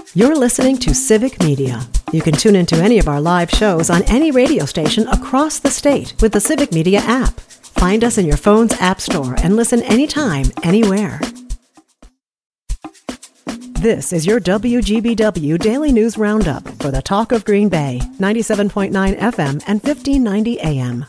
You're listening to Civic Media. You can tune into any of our live shows on any radio station across the state with the Civic Media app. Find us in your phone's app store and listen anytime, anywhere. This is your WGBW Daily News Roundup for the Talk of Green Bay, 97.9 FM and 1590 AM.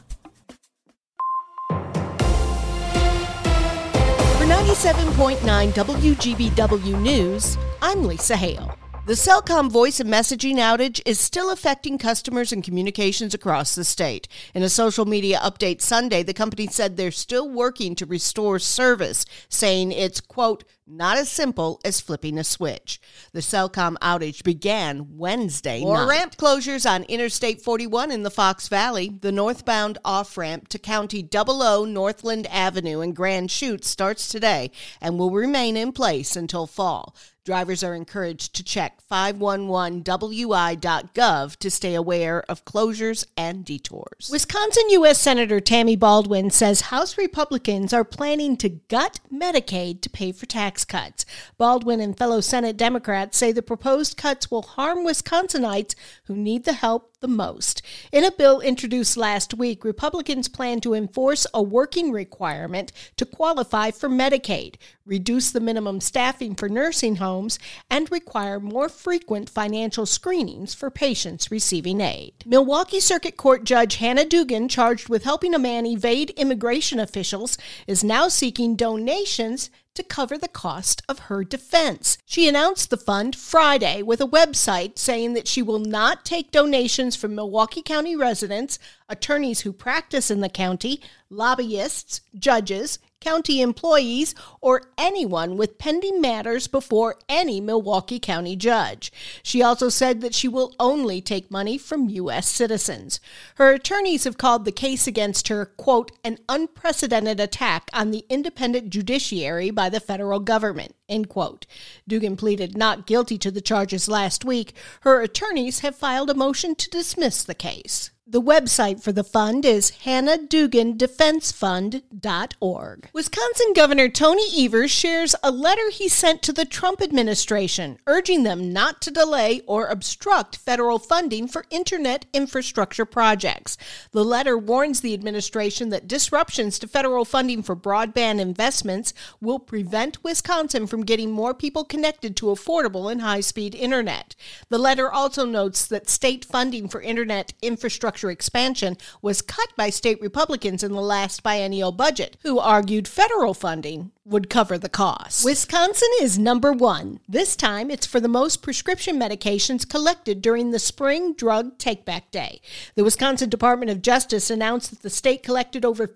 For 97.9 WGBW News, I'm Lisa Hale. The Cellcom voice and messaging outage is still affecting customers and communications across the state. In a social media update Sunday, the company said they're still working to restore service, saying it's, quote, not as simple as flipping a switch. The Cellcom outage began Wednesday night. More ramp closures on Interstate 41 in the Fox Valley. The northbound off-ramp to County 00 Northland Avenue and Grand Chutes starts today and will remain in place until fall. Drivers are encouraged to check 511wi.gov to stay aware of closures and detours. Wisconsin U.S. Senator Tammy Baldwin says House Republicans are planning to gut Medicaid to pay for tax cuts. Baldwin and fellow Senate Democrats say the proposed cuts will harm Wisconsinites who need the help the most. In a bill introduced last week, Republicans plan to enforce a working requirement to qualify for Medicaid, reduce the minimum staffing for nursing homes, and require more frequent financial screenings for patients receiving aid. Milwaukee Circuit Court Judge Hannah Dugan, charged with helping a man evade immigration officials, is now seeking donations to cover the cost of her defense. She announced the fund Friday with a website saying that she will not take donations from Milwaukee County residents, attorneys who practice in the county, lobbyists, judges, county employees, or anyone with pending matters before any Milwaukee County judge. She also said that she will only take money from U.S. citizens. Her attorneys have called the case against her, quote, an unprecedented attack on the independent judiciary by the federal government, end quote. Dugan pleaded not guilty to the charges last week. Her attorneys have filed a motion to dismiss the case. The website for the fund is hannahdugan.defensefund.org. Wisconsin Governor Tony Evers shares a letter he sent to the Trump administration, urging them not to delay or obstruct federal funding for internet infrastructure projects. The letter warns the administration that disruptions to federal funding for broadband investments will prevent Wisconsin from getting more people connected to affordable and high-speed internet. The letter also notes that state funding for internet infrastructure expansion was cut by state Republicans in the last biennial budget, who argued federal funding would cover the cost. Wisconsin is number one. This time, it's for the most prescription medications collected during the spring drug take-back day. The Wisconsin Department of Justice announced that the state collected over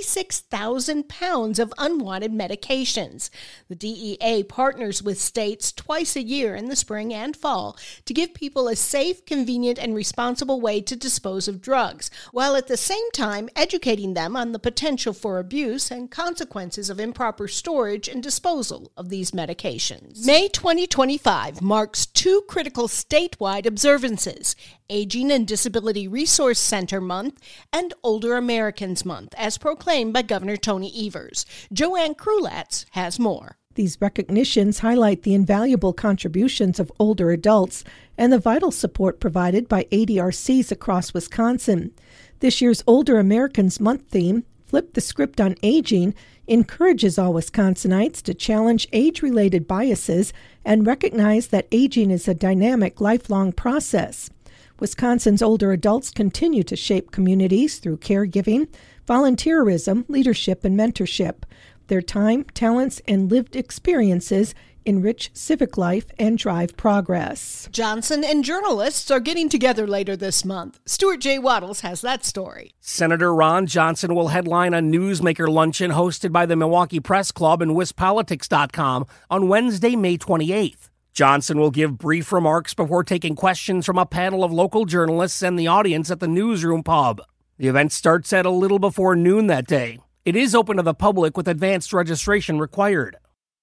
56,000 pounds of unwanted medications. The DEA partners with states twice a year in the spring and fall to give people a safe, convenient, and responsible way to dispose of drugs, while at the same time educating them on the potential for abuse and consequences of improper storage and disposal of these medications. May 2025 marks two critical statewide observances: Aging and Disability Resource Center Month and Older Americans Month, as proclaimed by Governor Tony Evers. Joanne Krulatz has more. These recognitions highlight the invaluable contributions of older adults and the vital support provided by ADRCs across Wisconsin. This year's Older Americans Month theme, Flip the Script on Aging, encourages all Wisconsinites to challenge age-related biases and recognize that aging is a dynamic, lifelong process. Wisconsin's older adults continue to shape communities through caregiving, volunteerism, leadership, and mentorship. Their time, talents, and lived experiences enrich civic life and drive progress. Johnson and journalists are getting together later this month. Stuart J. Waddles has that story. Senator Ron Johnson will headline a newsmaker luncheon hosted by the Milwaukee Press Club and WisPolitics.com on Wednesday, May 28th. Johnson will give brief remarks before taking questions from a panel of local journalists and the audience at the Newsroom Pub. The event starts at a little before noon that day. It is open to the public with advanced registration required.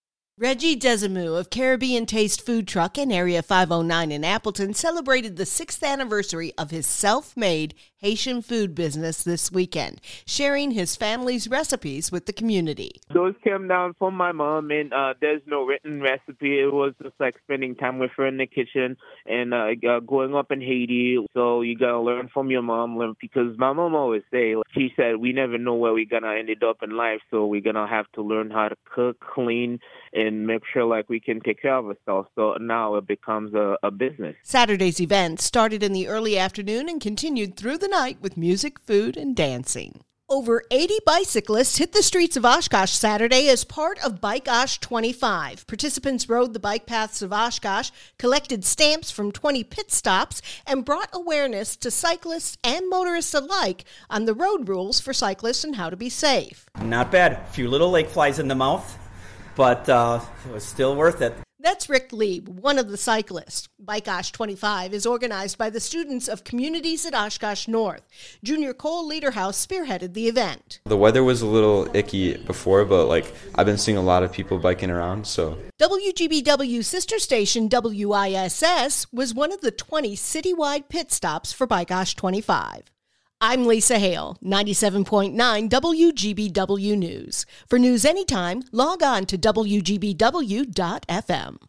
Reggie Desimu of Caribbean Taste Food Truck and Area 509 in Appleton celebrated the 6th anniversary of his self-made Haitian food business this weekend, sharing his family's recipes with the community. Those came down from my mom, and there's no written recipe. It was just like spending time with her in the kitchen and growing up in Haiti. So you got to learn from your mom, because my mom always say, she said, we never know where we're going to end up in life, so we're going to have to learn how to cook, clean, and make sure like we can take care of ourselves. So now it becomes a business. Saturday's event started in the early afternoon and continued through the night with music, food, and dancing. Over 80 bicyclists hit the streets of Oshkosh Saturday as part of Bike Osh 25. Participants rode the bike paths of Oshkosh, collected stamps from 20 pit stops, and brought awareness to cyclists and motorists alike on the road rules for cyclists and how to be safe. Not bad. A few little lake flies in the mouth, but it was still worth it. That's Rick Lieb, one of the cyclists. Bike Osh 25 is organized by the students of communities at Oshkosh North. Junior Cole Lederhouse spearheaded the event. The weather was a little icky before, but I've been seeing a lot of people biking around, so. WGBW sister station WISS was one of the 20 citywide pit stops for Bike Osh 25. I'm Lisa Hale, 97.9 WGBW News. For news anytime, log on to WGBW.FM.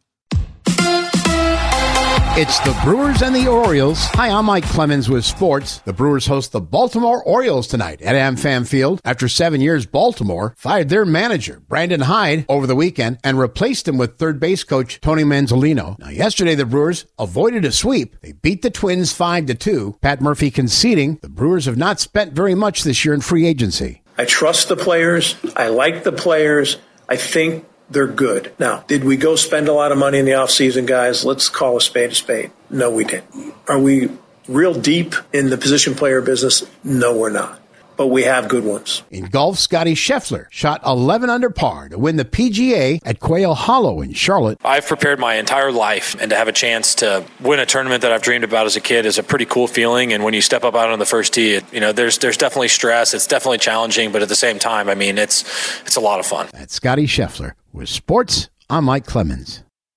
It's the Brewers and the Orioles. Hi, I'm Mike Clemens with sports. The Brewers host the Baltimore Orioles tonight at AmFam Field. After 7 years, Baltimore fired their manager, Brandon Hyde, over the weekend and replaced him with third base coach Tony Manzolino. Now, yesterday, the Brewers avoided a sweep. They beat the Twins 5-2. Pat Murphy conceding the Brewers have not spent very much this year in free agency. I trust the players. I like the players. I think they're good. Now, did we go spend a lot of money in the offseason, guys? Let's call a spade a spade. No, we didn't. Are we real deep in the position player business? No, we're not. But we have good ones. In golf, Scotty Scheffler shot 11 under par to win the PGA at Quail Hollow in Charlotte. I've prepared my entire life, and to have a chance to win a tournament that I've dreamed about as a kid is a pretty cool feeling. And when you step up out on the first tee, there's definitely stress. It's definitely challenging, but at the same time, it's a lot of fun. That's Scotty Scheffler. With sports, I'm Mike Clemens.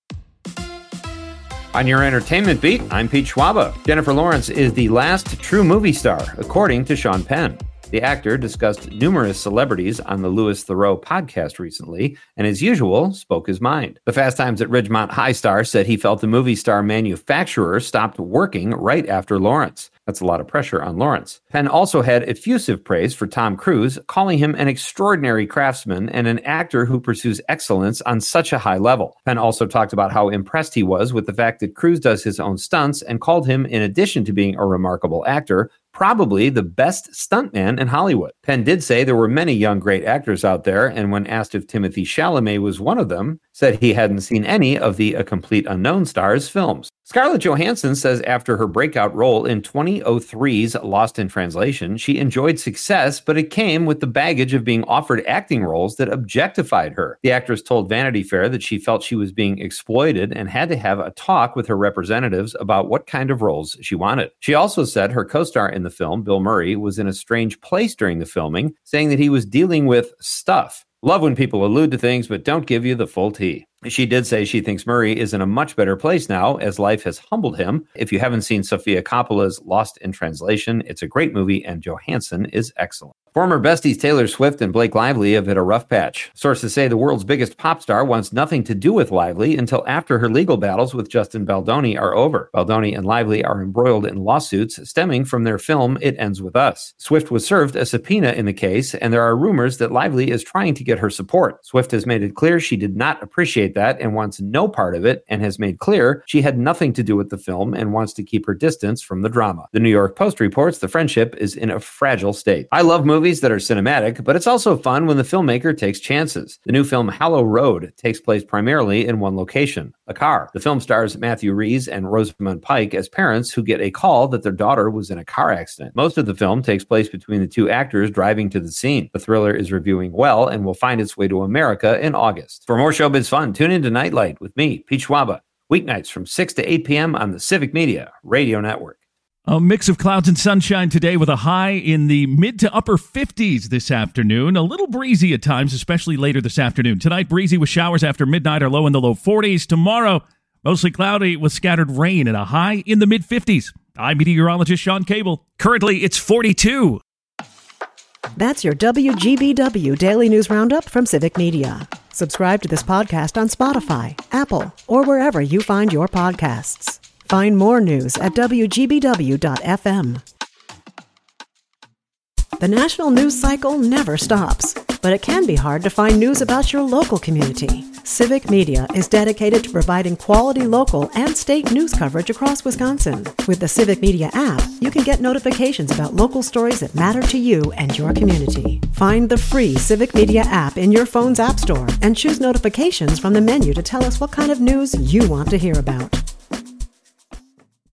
On your entertainment beat, I'm Pete Schwaba. Jennifer Lawrence is the last true movie star, according to Sean Penn. The actor discussed numerous celebrities on the Louis Theroux podcast recently, and as usual, spoke his mind. The Fast Times at Ridgemont High star said he felt the movie star manufacturer stopped working right after Lawrence. That's a lot of pressure on Lawrence. Penn also had effusive praise for Tom Cruise, calling him an extraordinary craftsman and an actor who pursues excellence on such a high level. Penn also talked about how impressed he was with the fact that Cruise does his own stunts and called him, in addition to being a remarkable actor, probably the best stuntman in Hollywood. Penn did say there were many young great actors out there, and when asked if Timothée Chalamet was one of them, said he hadn't seen any of the A Complete Unknown star's films. Scarlett Johansson says after her breakout role in 2003's Lost in Translation, she enjoyed success, but it came with the baggage of being offered acting roles that objectified her. The actress told Vanity Fair that she felt she was being exploited and had to have a talk with her representatives about what kind of roles she wanted. She also said her co-star in the film, Bill Murray, was in a strange place during the filming, saying that he was dealing with stuff. Love when people allude to things but don't give you the full tea. She did say she thinks Murray is in a much better place now as life has humbled him. If you haven't seen Sofia Coppola's Lost in Translation, it's a great movie and Johansson is excellent. Former besties Taylor Swift and Blake Lively have hit a rough patch. Sources say the world's biggest pop star wants nothing to do with Lively until after her legal battles with Justin Baldoni are over. Baldoni and Lively are embroiled in lawsuits stemming from their film It Ends With Us. Swift was served a subpoena in the case, and there are rumors that Lively is trying to get her support. Swift has made it clear she did not appreciate that and wants no part of it, and has made clear she had nothing to do with the film and wants to keep her distance from the drama. The New York Post reports the friendship is in a fragile state. I love movies that are cinematic, but it's also fun when the filmmaker takes chances. The new film Hallow Road takes place primarily in one location, a car. The film stars Matthew Rhys and Rosamund Pike as parents who get a call that their daughter was in a car accident. Most of the film takes place between the two actors driving to the scene. The thriller is reviewing well and will find its way to America in August. For more showbiz fun, tune in to Nightlight with me, Pete Schwaba, weeknights from 6 to 8 p.m. on the Civic Media Radio Network. A mix of clouds and sunshine today with a high in the mid to upper 50s this afternoon. A little breezy at times, especially later this afternoon. Tonight, breezy with showers after midnight or low in the low 40s. Tomorrow, mostly cloudy with scattered rain and a high in the mid 50s. I'm meteorologist Sean Cable. Currently, it's 42. That's your WGBW Daily News Roundup from Civic Media. Subscribe to this podcast on Spotify, Apple, or wherever you find your podcasts. Find more news at WGBW.FM. The national news cycle never stops, but it can be hard to find news about your local community. Civic Media is dedicated to providing quality local and state news coverage across Wisconsin. With the Civic Media app, you can get notifications about local stories that matter to you and your community. Find the free Civic Media app in your phone's app store and choose notifications from the menu to tell us what kind of news you want to hear about.